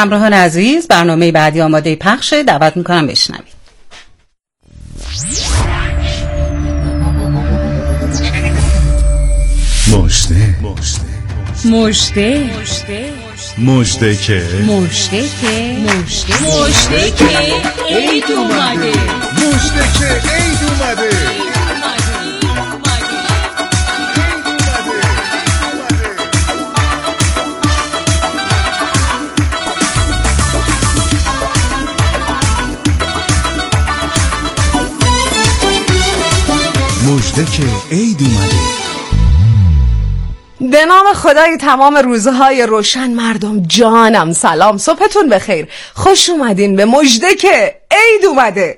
همراهان عزیز، برنامه بعدی آماده پخشه. دعوت میکنم بشنوید. مژده که عید اومده. مژده که عید اومده. به نام خدای تمام روزهای روشن، مردم جانم سلام، صبحتون بخیر، خوش اومدین به مژده که عید اومده.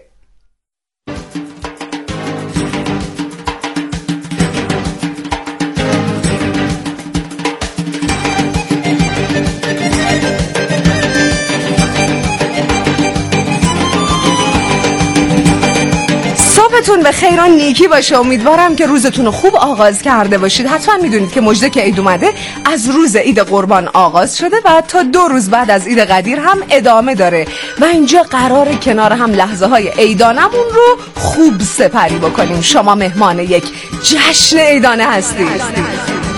صبحتون به خیر و نیکی باشه. امیدوارم که روزتون رو خوب آغاز کرده باشید. حتما میدونید که مژده که عید اومده از روز عید قربان آغاز شده و تا 2 روز بعد از عید قدیر هم ادامه داره و اینجا قراره کنار هم لحظه های عیدانمون رو خوب سپری بکنیم. شما مهمان یک جشن عیدانه هستید.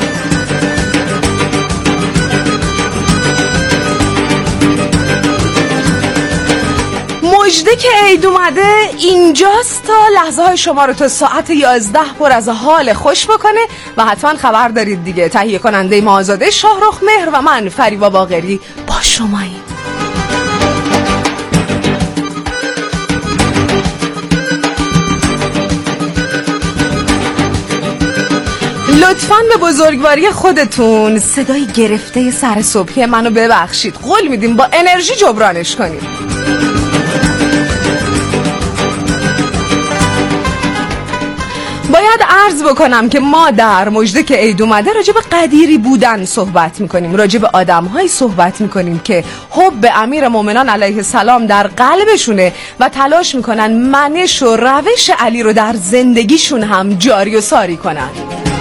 مژده که عید اومده اینجاست تا لحظه های شما رو تا ساعت 11 پر از حال خوش بکنه و حتما خبر دارید دیگه، تهیه کننده ما آزاده شاهرخ مهر و من فریبا باقری با شماییم. لطفاً به بزرگواری خودتون صدای گرفته سر صبحی منو ببخشید. قول میدیم با انرژی جبرانش کنیم. باید عرض بکنم که ما در مژده که عید اومده راجع به قدیری بودن صحبت میکنیم، راجع به آدم‌هایی صحبت میکنیم که حب امیر مومنان علیه السلام در قلبشونه و تلاش میکنن منش و روش علی رو در زندگیشون هم جاری و ساری کنن.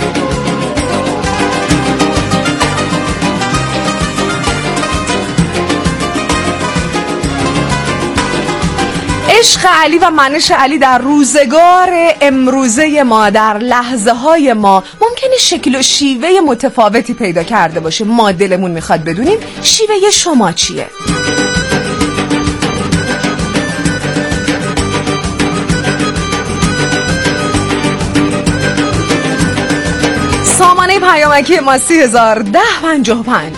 عشق علی و منش علی در روزگار امروزه ما، در لحظه های ما ممکنه شکل و شیوه متفاوتی پیدا کرده باشه. ما دلمون میخواد بدونیم شیوه شما چیه. سامانه پیامکی ما 301055.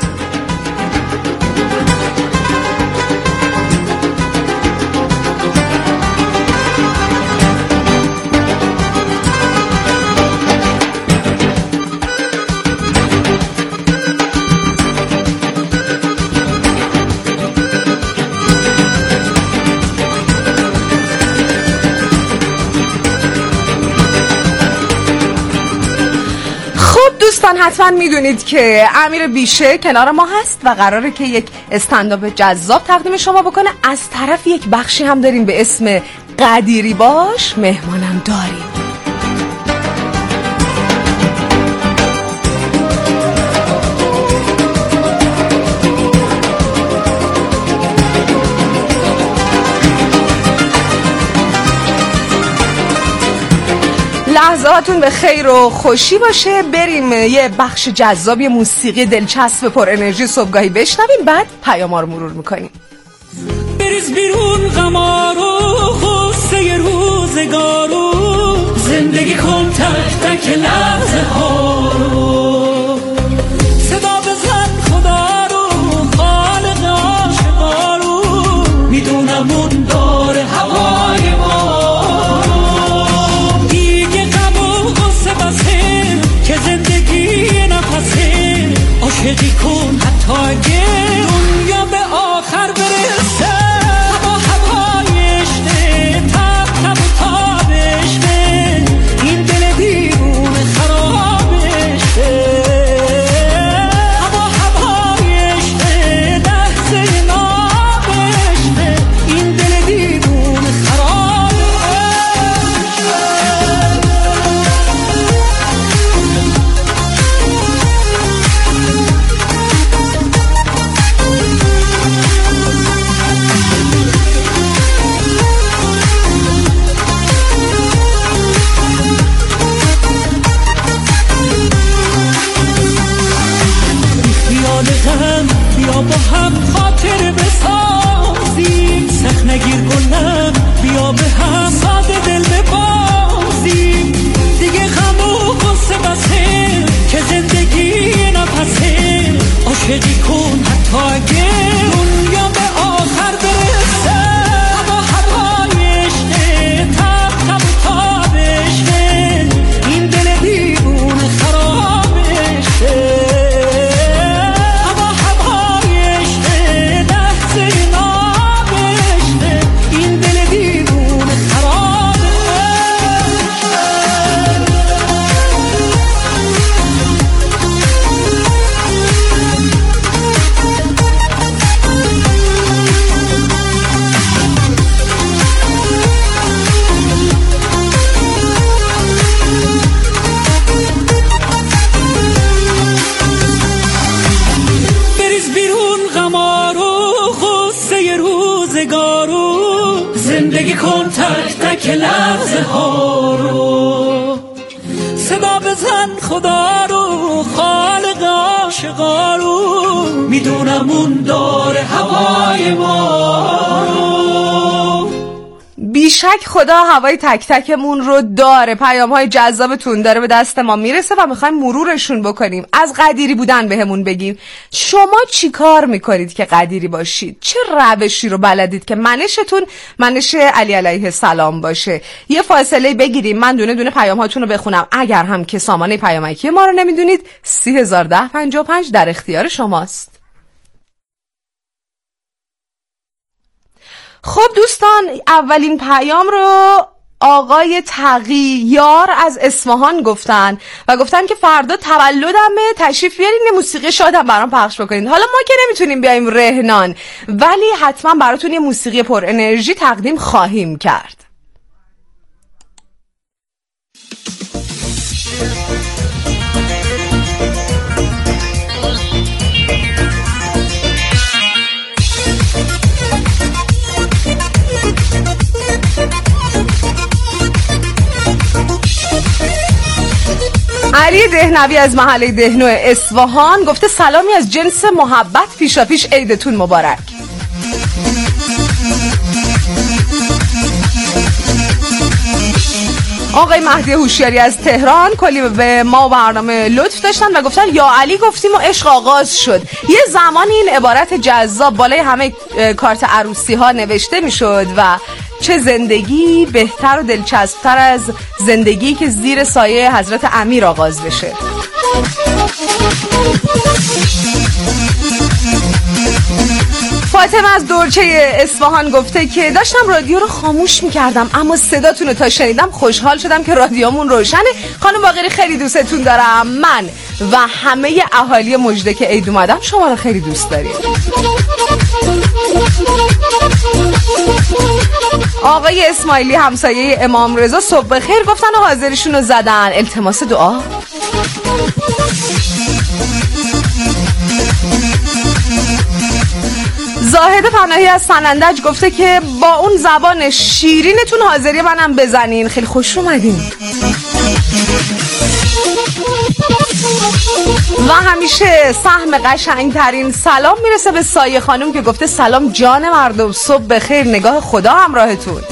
دوستان حتما میدونید که امیر بیشه کنار ما هست و قراره که یک استندآپ جذاب تقدیم شما بکنه. از طرف یک بخشی هم داریم به اسم قدیری باش مهمانم داریم. لحظاتون به خیر و خوشی باشه. بریم یه بخش جذاب، یه موسیقی دلچسب پر انرژی صبحگاهی بشنویم، بعد پیام‌ها رو مرور میکنیم. بریز بیرون غمارو خوسته روزگارو، زندگی کن تک تک لحظه ها رو، صدا بزن خدا رو خالق عاشقا رو، میدونم اون داره هوای ما که زندگی نفسه، عاشقی کن حتی اگه دنیا به آخر برسه. هوا هوای عشقه، تب تب و تاب عشقه، این دل بیرون خرابه، زندگی کن تک تک لحظه ها رو، صدا بزن خدا رو، خالق عاشقا رو، میدونم اون داره هوای ما رو. بیشک خدا هوای تک تکمون رو داره. پیام های جذابتون داره به دست ما میرسه و میخوایم مرورشون بکنیم. از قدیری بودن بهمون بگیم. شما چی کار میکنید که قدیری باشید؟ چه روشی رو بلدید که منشتون منش علی علیه السلام باشه؟ یه فاصله بگیریم، من دونه دونه پیام هاتون رو بخونم. اگر هم که سامانه پیامکی ما رو نمیدونید 301055 در اختیار شماست. خب دوستان، اولین پیام رو آقای تقییار از اصفهان گفتن و گفتن که فردا تولدمه، تشریف بیارین یه موسیقی شادم برام پخش بکنین. حالا ما که نمیتونیم بیایم رهنان، ولی حتما براتون یه موسیقی پر انرژی تقدیم خواهیم کرد. علی دهنوی از محله دهنو اصفهان گفته سلامی از جنس محبت، پیشاپیش عیدتون مبارک. آقای مهدی هوشیاری از تهران کلی به ما برنامه لطف داشتن و گفتن یا علی گفتیم و عشق آغاز شد. یه زمانی این عبارت جذاب بالای همه کارت عروسی ها نوشته می شد و چه زندگی بهتر و دلچسبتر از زندگی که زیر سایه حضرت امیر آغاز بشه. فاطمه از دورچه اصفهان گفته که داشتم رادیو رو خاموش میکردم اما صداتون رو تا شنیدم خوشحال شدم که رادیومون روشنه. خانم باقری خیلی دوستتون دارم. من و همه اهالی مژده که عید اومدم شما رو خیلی دوست داریم. آقای اسماعیلی همسایه امام رضا صبح بخیر گفتن و حاضرشون رو زدن. التماس دعا. زاهد پناهی از سنندج گفته که با اون زبان شیرینتون حاضری منم بزنین. خیلی خوش اومدین. و همیشه سهم قشنگترین سلام میرسه به سایه خانم که گفته سلام جان مردم، صبح بخیر، نگاه خدا همراهتون.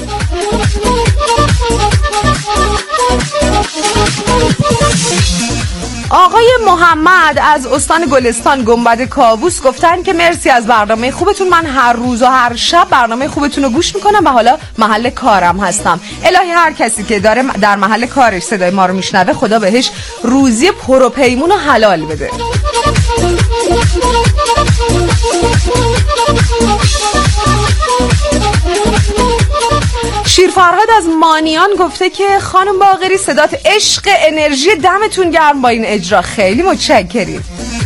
آقای محمد از استان گلستان گنبد کاووس گفتن که مرسی از برنامه خوبتون. من هر روز و هر شب برنامه خوبتون رو گوش میکنم و حالا محل کارم هستم. الهی هر کسی که داره در محل کارش صدای ما رو میشنوه خدا بهش روزی پر و پیمون و حلال بده. شیرفرهاد از مانیان گفته که خانم باقری صدات عشق، انرژی، دمتون گرم با این اجرا، خیلی متشکریم.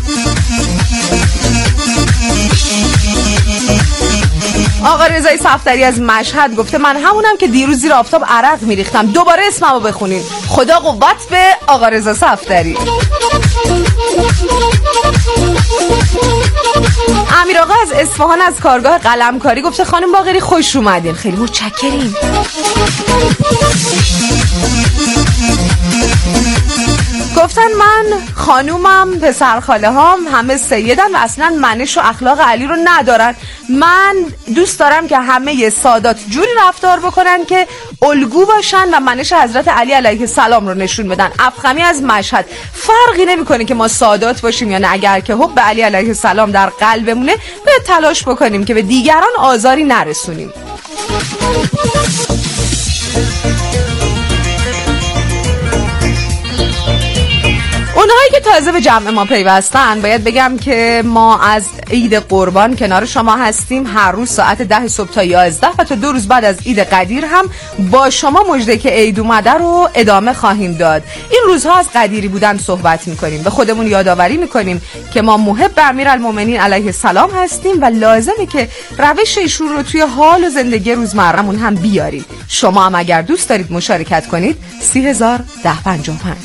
آقا رضای صفدری از مشهد گفته من همونم که دیروز زیر آفتاب عرق میریختم. دوباره اسممو بخونین. خدا قوت به آقا رضا صفدری. امیر آقا از اصفهان از کارگاه قلمکاری گفته خانم باقری خوش اومدین. خیلی متشکریم. گفتن من خانومم پسر خاله هام همه سیدن و اصلا منش و اخلاق علی رو ندارن. من دوست دارم که همه سادات جوری رفتار بکنن که الگو باشن و منش حضرت علی علیه السلام رو نشون بدن. افخمی از مشهد فرقی نمیکنه که ما سادات باشیم یا نه، اگر که حب علی علیه السلام در قلبمونه باید تلاش بکنیم که به دیگران آزاری نرسونیم. اونهایی که تازه به جمع ما پیوستن باید بگم که ما از عید قربان کنار شما هستیم. هر روز ساعت 10 صبح تا 11 و تا 2 روز بعد از عید قدیر هم با شما مژده که عید اومده رو ادامه خواهیم داد. این روزها از قدیری بودن صحبت میکنیم، به خودمون یادآوری میکنیم که ما محب امیرالمومنین علیه السلام هستیم و لازمه که روش ایشون رو توی حال و زندگی روزمره‌مون هم بیاریم. شما هم اگر دوست دارید مشارکت کنید 301055.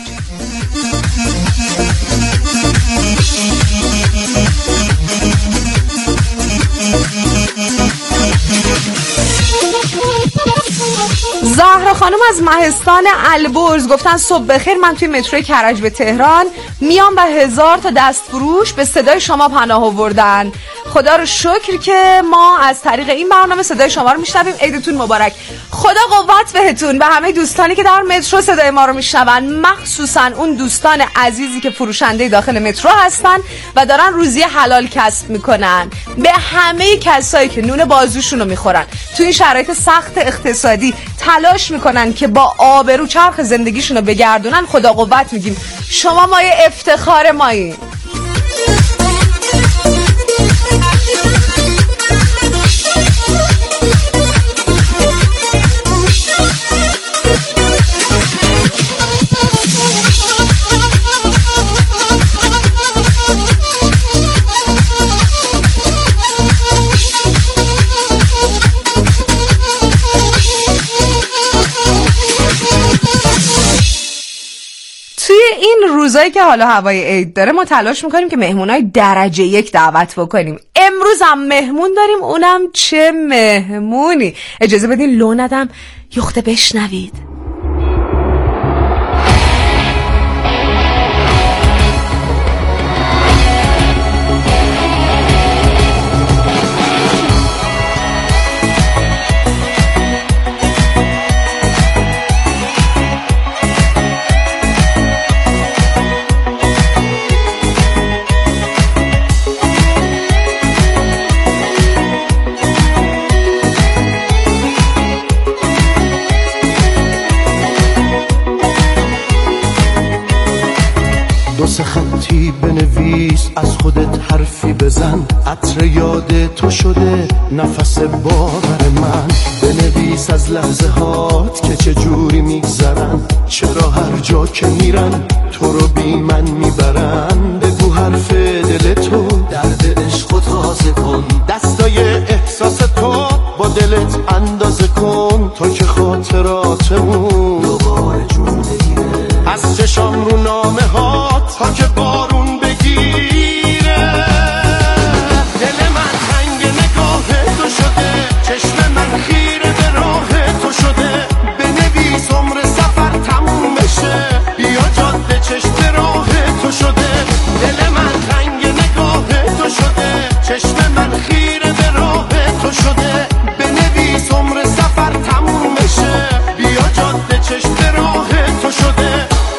زهرا خانم از مهستان البرز گفتن صبح بخیر، من توی مترو کرج به تهران میام و 1000 تا دستفروش به صدای شما پناه آوردن. خدا رو شکر که ما از طریق این برنامه صدای شما رو میشنویم. عیدتون مبارک. خدا قوت بهتون و همه دوستانی که در مترو صدای ما رو میشنون، مخصوصا اون دوستان عزیزی که فروشنده داخل مترو هستن و دارن روزی حلال کسب میکنن. به همه کسایی که نون بازوشون رو میخورن تو این شرایط سخت اقتصادی تلاش میکنن که با آبرو چرخ زندگیشون رو بگردونن، خدا قوت میگیم. شما مایه افتخار مایی. این روزایی که حالا هوای عید داره ما تلاش میکنیم که مهمونای درجه 1 دعوت بکنیم. امروز هم مهمون داریم، اونم چه مهمونی. اجازه بدین لو ندم یخته بشنوید. دو سه خطی بنویس، از خودت حرفی بزن، عطر یاد تو شده نفس باور من. بنویس از لحظه هات که چه جوری میگذرن، چرا هر جا که میرن تو رو بی من میبرن. بگو حرف دل تو، درد عشق تازه کن، دستای احساس تو با دلت اندازه کن، تا که خاطراتمون دوباره جون بگیره از چشام رو نامه ها، تا که بارون بگیره. دل من تنگ نگاه تو شده، چشم من خیره به راه تو شده. بنویس عمر سفر تموم بشه، بیا جاده چشم راه تو شده. دل من تنگ نگاه تو شده، چشم من خیره به راه تو شده. بنویس عمر سفر تموم بشه، بیا جاده چشم راه تو شده.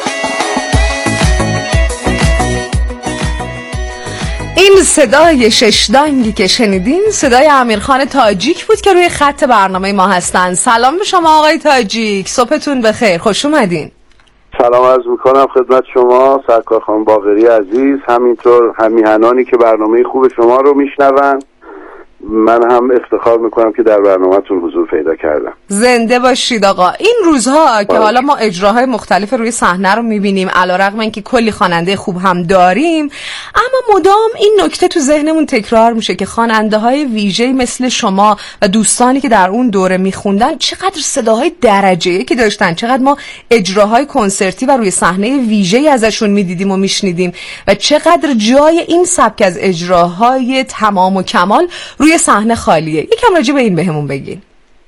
این صدای ششدانگی که شنیدین صدای امیرخان تاجیک بود که روی خط برنامه ما هستن. سلام به شما آقای تاجیک، صبحتون بخیر، خوش اومدین. سلام عرض میکنم خدمت شما سرکار خانم باقری عزیز، همینطور همیهنانی که برنامه خوب شما رو میشنون. من هم افتخار میکنم که در برنامه‌تون حضور پیدا کردم. زنده باشید آقا. این روزها که حالا ما اجراهای مختلف روی صحنه رو میبینیم، علیرغم اینکه کلی خواننده خوب هم داریم، اما مدام این نکته تو ذهنمون تکرار میشه که خواننده‌های ویژه‌ای مثل شما و دوستانی که در اون دوره میخوندن چقدر صداهای درجه یکی داشتن، چقدر ما اجراهای کنسرتی و روی صحنه ویژه‌ای ازشون میدیدیم و میشنیدیم و چقدر جای این سبک از اجراهای تمام و کمال روی صحنه خالیه. یکم راجع به این بهمون بگین.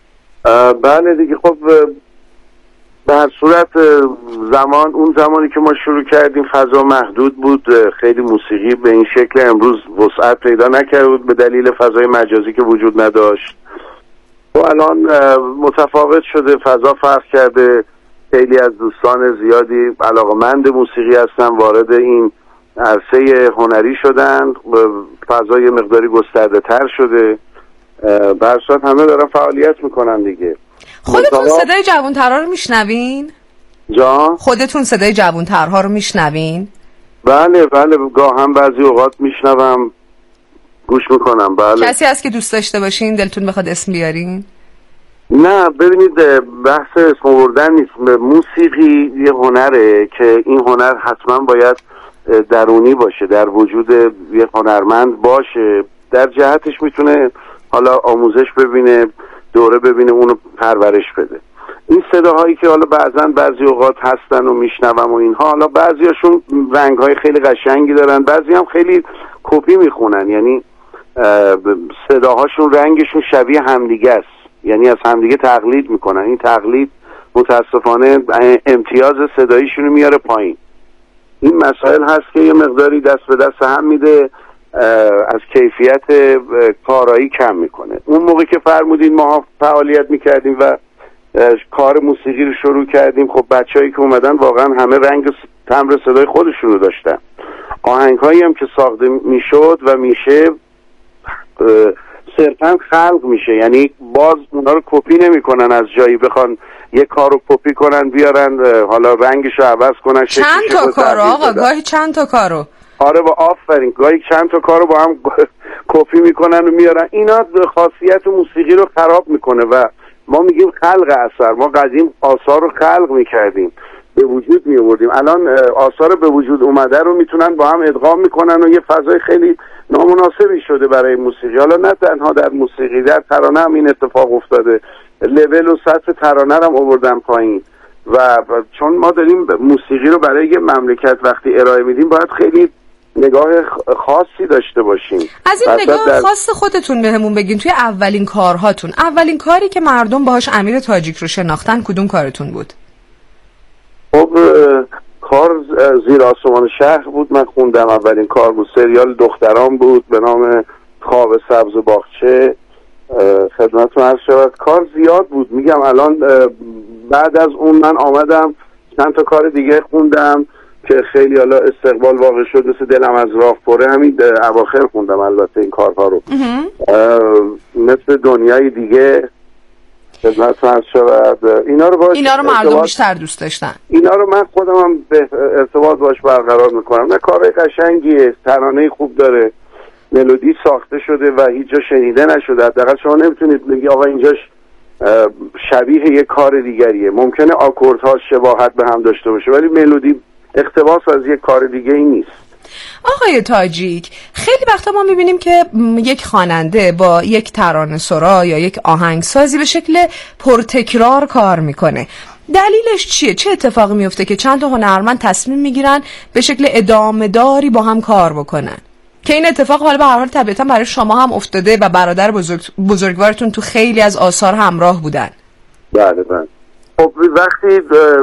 بله دیگه، خب به هر صورت اون زمانی که ما شروع کردیم فضا محدود بود، خیلی موسیقی به این شکل امروز وسعت پیدا نکرده بود به دلیل فضای مجازی که وجود نداشت. و الان متفاوت شده، فضا فرق کرده. خیلی از دوستان زیادی علاقه‌مند موسیقی هستن، وارد این عرصه هنری شدن، فضای مقداری گسترده تر شده. برصورت همه دارن فعالیت میکنن دیگه. خودتون صدای جوانترها رو میشنوین؟ جان؟ خودتون صدای جوانترها رو میشنوین؟ بله گاه هم بعضی اوقات میشنوم، گوش میکنم. بله. کسی هست که دوست داشته باشین دلتون بخواد اسم بیارین؟ نه ببینید، بحث اسم آوردن نیست. موسیقی یه هنره که این هنر حتما باید درونی باشه، در وجود یه هنرمند باشه. در جهتش میتونه حالا آموزش ببینه، دوره ببینه، اونو پرورش بده. این صداهایی که حالا بعضی اوقات هستن و میشنوم و اینها، حالا بعضیاشون رنگهای خیلی قشنگی دارن، بعضی هم خیلی کپی میخونن، یعنی صداهاشون رنگشون شبیه همدیگه است، یعنی از همدیگه تقلید میکنن. این تقلید متاسفانه امتیاز صداییشون رو میاره پایین. این مسائل هست که یه مقداری دست به دست هم میده، از کیفیت کارایی کم میکنه. اون موقع که فرمودین ما فعالیت میکردیم و کار موسیقی رو شروع کردیم، خب بچه‌هایی که اومدن واقعا همه رنگ تمبر صدای خودشون رو داشتن. آهنگ‌هایی هم که ساخته میشد و میشه صرفا خلق میشه، یعنی باز اونا رو کپی نمیکنن، از جایی بخوان یه کار رو کپی کنن بیارن حالا رنگش رو عوض کنن. چند تا کار آقا؟ گاهی چند تا کارو؟ آره با آفرین، گاهی چند تا کارو با هم کپی میکنن و میارن. اینا خاصیت موسیقی رو خراب میکنه و ما میگیم خلق اثر. ما قدیم آثار رو خلق میکردیم، به وجود میآوردیم. الان آثار به وجود اومده رو میتونن با هم ادغام میکنن و یه فضای خیلی نامناسبی شده برای موسیقی. حالا نه تنها در موسیقی، در ترانه هم این اتفاق افتاده. لول و سطح ترانه هم آوردن پایین و چون ما داریم موسیقی رو برای یه مملکت وقتی ارائه میدیم باید خیلی نگاه خاصی داشته باشیم. از این نگاه خاص خودتون بهمون بگین. توی اولین کارهاتون، اولین کاری که مردم باهاش امیر تاجیک رو شناختن کدوم کارتون بود؟ خب کار زیر آسمان شهر بود، من خوندم. اولین کار بود، سریال دختران بود به نام خواب سبز و باغچه. خدمتتون عرض شود کار زیاد بود. میگم الان بعد از اون من آمدم چند تا کار دیگه خوندم که خیلی حالا استقبال واقع شد، مثل دلم از راه پره. همین اواخر خوندم البته این کارها رو، مثل دنیای دیگه. خدمتتون عرض شود اینا رو مردم بیشتر دوست داشتن. اینا رو من خودم هم به ارتباط باش برقرار میکنم. نه کار قشنگیه، ترانه خوب داره، ملودی ساخته شده و هیچ جا شنیده نشده. حداقل شما نمیتونید بگی آقا اینجاش شبیه یه کار دیگریه. ممکنه آکوردها شباهت به هم داشته باشه ولی ملودی اقتباس از یک کار دیگه ای نیست. آقای تاجیک، خیلی وقتا ما میبینیم که یک خواننده با یک ترانه سرا یا یک آهنگسازی به شکل پرتکرار کار میکنه. دلیلش چیه؟ چه اتفاقی میفته که چند تا هنرمند تصمیم میگیرن به شکل ادامه داری با هم کار بکنن؟ که این اتفاق حالا به هر حال طبیعتا برای شما هم افتاده و برادر بزرگوارتون تو خیلی از آثار همراه بودن. بله. خب وقتی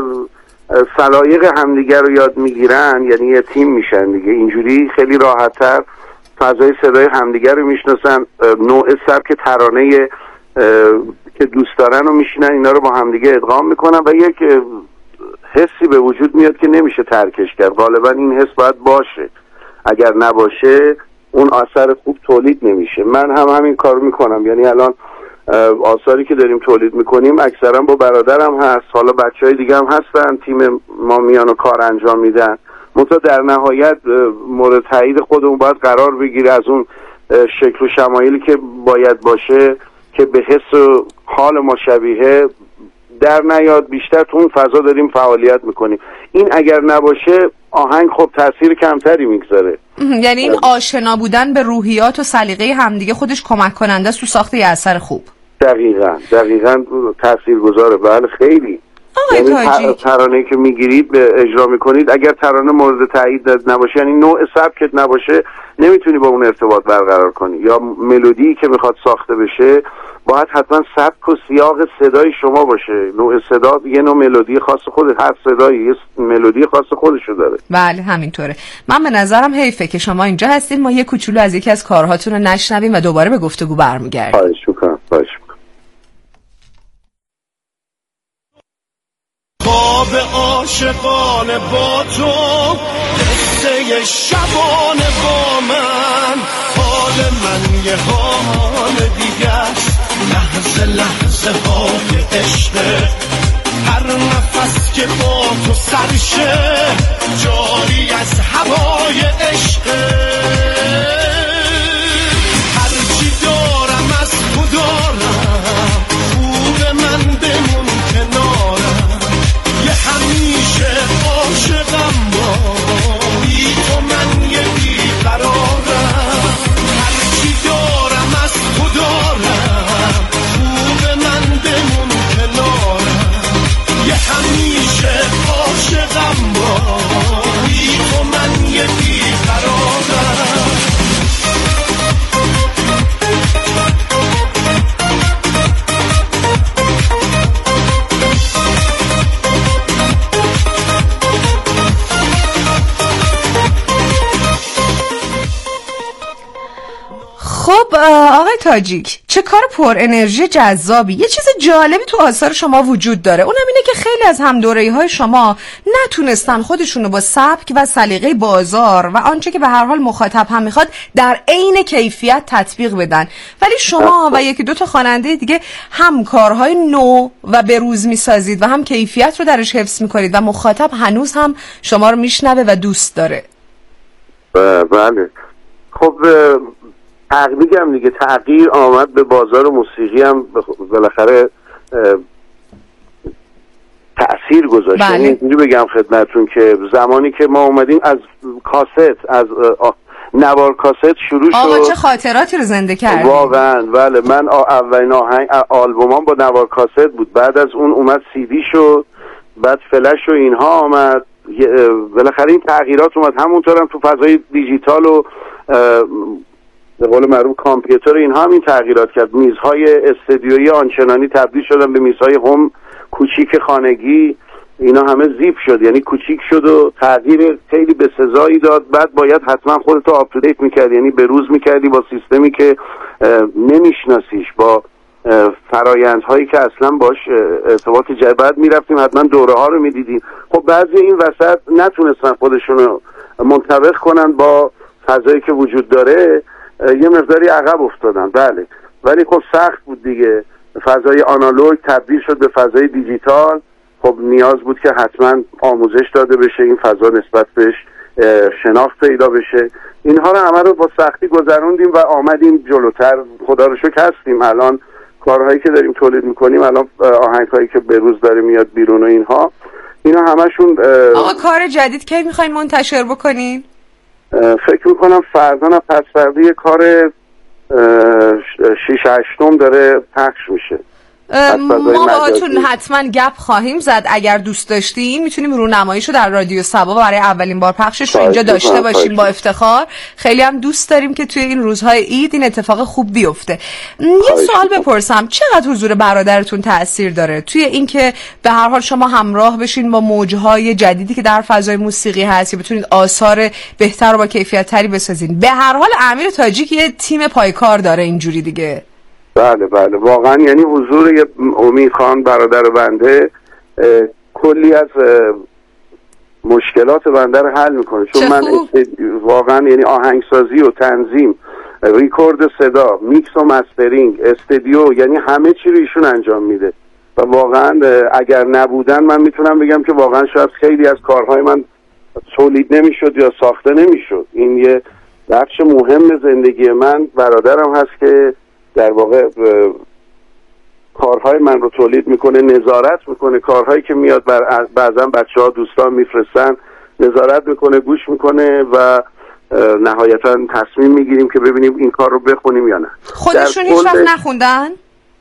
سلایق همدیگر رو یاد میگیرن یعنی یه تیم میشن دیگه، اینجوری خیلی راحت‌تر فضای صدای همدیگر رو میشناسن، نوع سبک ترانه که دوست دارن رو میشینن اینا رو با همدیگه ادغام میکنن و یک حسی به وجود میاد که نمیشه ترکش کرد. غالبا این حس باید باشه، اگر نباشه اون اثر خوب تولید نمیشه. من هم همین کار میکنم، یعنی الان آثاری که داریم تولید میکنیم اکثرا با برادرم هست، حالا بچهای دیگه هم هستن، تیم ما میان و کار انجام میدن. منتها در نهایت مورد تایید خودمون باید قرار بگیره از اون شکل و شمایلی که باید باشه که به حس و حال ما شبیه در نیاد. بیشتر تو اون فضا داریم فعالیت میکنیم. این اگر نباشه آهنگ خب تاثیر کمتری میگذاره. یعنی این آشنا بودن به روحیات و سلیقه همدیگه خودش کمک کننده است تو ساخت یه اثر خوب. دقیقاً تاثیرگذاره. بله خیلی. یعنی ترانه‌ای که میگیرید اجرا میکنید اگر ترانه مورد تایید نباشه، یعنی نوع سبکت نباشه، نمیتونی با اون ارتباط برقرار کنی. یا ملودی که میخواد ساخته بشه باید حتما سبک و سیاق صدای شما باشه. نوع صدا یه نوع ملودی خاص خود، هر صدایی یه ملودی خاص خودشو داره. بله همینطوره. من به نظرم حیفه که شما اینجا هستید، ما یه کوچولو از یکی از کارهاتون رو نشنویم و دوباره به گفتگو برمیگردیم. خواهش می‌کنم. خواب عاشقانه با تو، قصه شبانه با من، حال من یه حال دیگه، لحظه لحظه های عشقه، هر نفس که با تو سرشه جاری از هوای عشقه، هرچی دارم از خدا دارم، خوب من بمون کنارم، یه همیشه عاشقم با، بی تو من یه بیقرارم، هرچی دارم از خدا دارم، خوب من بمون کنارم، یه همیشه عاشقم با، بی تو من یه بیقرارم. تاجیک، چه کار پر انرژی جذابی. یه چیز جالبی تو آثار شما وجود داره، اونم اینه که خیلی از همدوره‌های شما نتونستن خودشونو با سبک و سلیقه بازار و آنچه که به هر حال مخاطب هم میخواد در عین کیفیت تطبیق بدن، ولی شما و یکی دو تا خواننده دیگه هم کارهای نو و به روز میسازید و هم کیفیت رو درش حفظ میکنید و مخاطب هنوز هم شما رو میشنوه و دوست داره. بله. خب میگم دیگه تغییر آمد به بازار موسیقی، هم بالاخره تأثیر گذاشت. بله. اینجوری بگم خدمتتون که زمانی که ما اومدیم از کاست، از نوار کاست شروع شد. آقا چه خاطراتی رو زنده کردید. واقعا بله، من اولین آلبومام با نوار کاست بود، بعد از اون اومد سی دی شد، بعد فلش و اینها آمد. بالاخره این تغییرات اومد. همونطور هم تو فضای دیجیتال و به قول معروف کامپیوتر اینها هم این تغییرات کرد. میزهای استودیویی آنچنانی تبدیل شدن به میزهای هم کوچیک خانگی، اینا همه زیپ شد، یعنی کوچیک شد و تغییر خیلی به سزایی داد. بعد باید حتما خودتو آپدیت میکرد، یعنی به روز میکردی با سیستمی که نمیشناسیش، با فرایندهایی که اصلا باش ارتباط جدید میرفتیم، حتما دوره ها رو میدیدیم. خب بعضی این وسط نتونستن خودشونو منطبق کنن با فضایی که وجود داره، یه مقداری عقب افتادن. بله، ولی خب سخت بود دیگه. فضای آنالوگ تبدیل شد به فضای دیجیتال. خب نیاز بود که حتما آموزش داده بشه، این فضا نسبت بهش شناخت پیدا بشه. اینها رو همه رو با سختی گذروندیم و آمدیم جلوتر. خدا رو شکر هستیم. الان کارهایی که داریم تولید میکنیم، الان آهنگهایی که به روز داره میاد بیرون و اینا همشون. آقا کار جدید کی میخواین منتشر بکنین؟ فکر میکنم فردا نه پس فردا یه کار 6-8 داره پخش میشه. ما باهاتون حتما گپ خواهیم زد. اگر دوست داشتین میتونیم رونماییشو در رادیو صبا برای اولین بار پخشش رو اینجا داشته باشیم با افتخار. خیلی هم دوست داریم که توی این روزهای عید این اتفاق خوب بیفته. یه سوال بپرسم، چقدر حضور برادرتون تأثیر داره توی این که به هر حال شما همراه بشین با موجهای جدیدی که در فضای موسیقی هست، یا بتونید آثار بهتر و با کیفیت تری بسازین؟ به هر حال امیر تاجیک یه تیم پایکار داره اینجوری دیگه. بله واقعا، یعنی حضور یه امید خان برادر بنده کلی از مشکلات بنده رو حل میکنه. چون من واقعا یعنی آهنگسازی و تنظیم، ریکورد صدا، میکس و مسترینگ، استودیو، یعنی همه چی رو ایشون انجام میده و واقعا اگر نبودن من میتونم بگم که واقعا شاید خیلی از کارهای من تولید نمیشد یا ساخته نمیشد. این یه بخش مهم زندگی من. برادرم هست که در واقع کارهای من رو تولید میکنه، نظارت میکنه، کارهایی که میاد بعضا بچه‌ها دوستان میفرستن نظارت میکنه، گوش میکنه و نهایتا تصمیم میگیریم که ببینیم این کار رو بخونیم یا نه. خودشون هیچ وقت نخوندن؟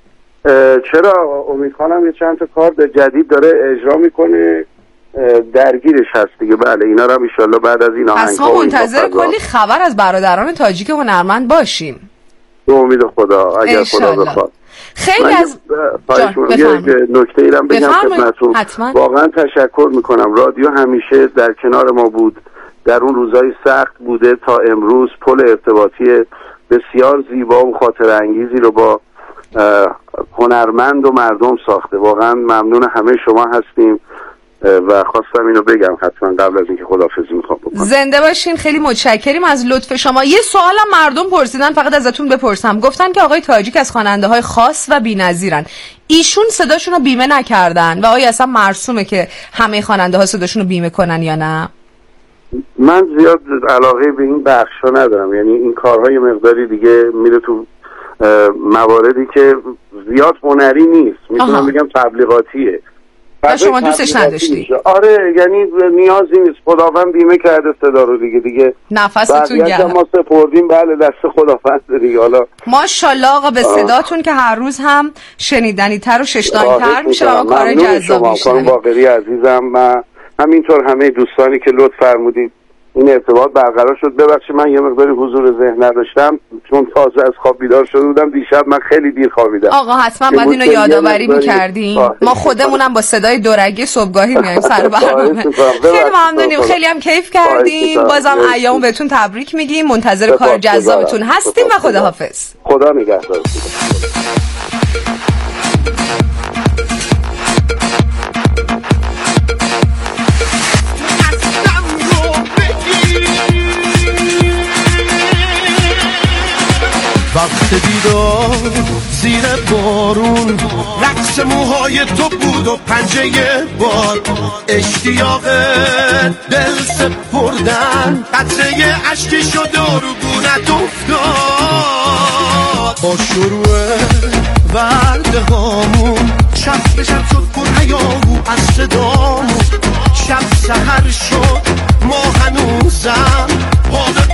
چرا؟ امید خانم یه چند تا کار جدید داره اجرا میکنه، درگیرش هست دیگه. بله، اینا رو ان شاءالله بعد از این آهنگ‌ها پس ما منتظر کلی خبر از برادران تاجیک هنرمند باشیم. به امید خدا، اگر خدا بخواد. خیلی از یه نکته ای هم بگم خدمتتون. واقعا تشکر میکنم. رادیو همیشه در کنار ما بود، در اون روزهای سخت بوده تا امروز. پل ارتباطی بسیار زیبا و خاطره انگیزی رو با هنرمند و مردم ساخته. واقعا ممنون همه شما هستیم و خواستم اینو بگم حتما قبل از اینکه خداحافظی میخوام بکنم. زنده باشین، خیلی متشکریم از لطف شما. یه سوالم مردم پرسیدن، فقط ازتون بپرسم. گفتن که آقای تاجیک از خواننده های خاص و بی‌نظیرن. ایشون صداشون رو بیمه نکردن و آیا اصلا مرسومه که همه خواننده ها صداشون رو بیمه کنن یا نه؟ من زیاد علاقه به این بخشا ندارم. یعنی این کارهای مقداری دیگه میره تو مواردی که زیاد هنری نیست، میتونم بگم تبلیغاتیه. و شما دوستش نداشتی؟ آره، یعنی نیازی نیست. خداوند بیمه کرده صدا رو دیگه نفستون گرم. ما سپردیم، بله، دست خداوند دیگه. حالا ماشاءالله آقا به صداتون که هر روز هم شنیدنی تر و ششداری تر میشه و کار جذاب میشه. خانم باقری عزیزم، همینطور همه دوستانی که لطف فرمودید این ارتباط برقرار شد. ببخشید من یه مقداری حضور ذهن نداشتم چون تازه از خواب بیدار شده بودم. دیشب من خیلی دیر خوابیدم. آقا حتما باید اینو یادآوری می‌کردیم. ما خودمونم با صدای دورگی صبحگاهی میایم سر برنامه. خیلی ممنونیم، خیلی هم کیف کردیم. بازم ایام بهتون تبریک میگیم. منتظر کار جذابتون هستیم و خداحافظ. خدا نگهدار. وقت دیدار زیر بارون رقص موهای تو بود و پنجه باد اشتیاق دل سپردن قطره عشقی شد و رو گونت افتاد با شروع ورده هامون شب به شب شد پر هیاهو از صدامون شب سحر شد ما هنوزم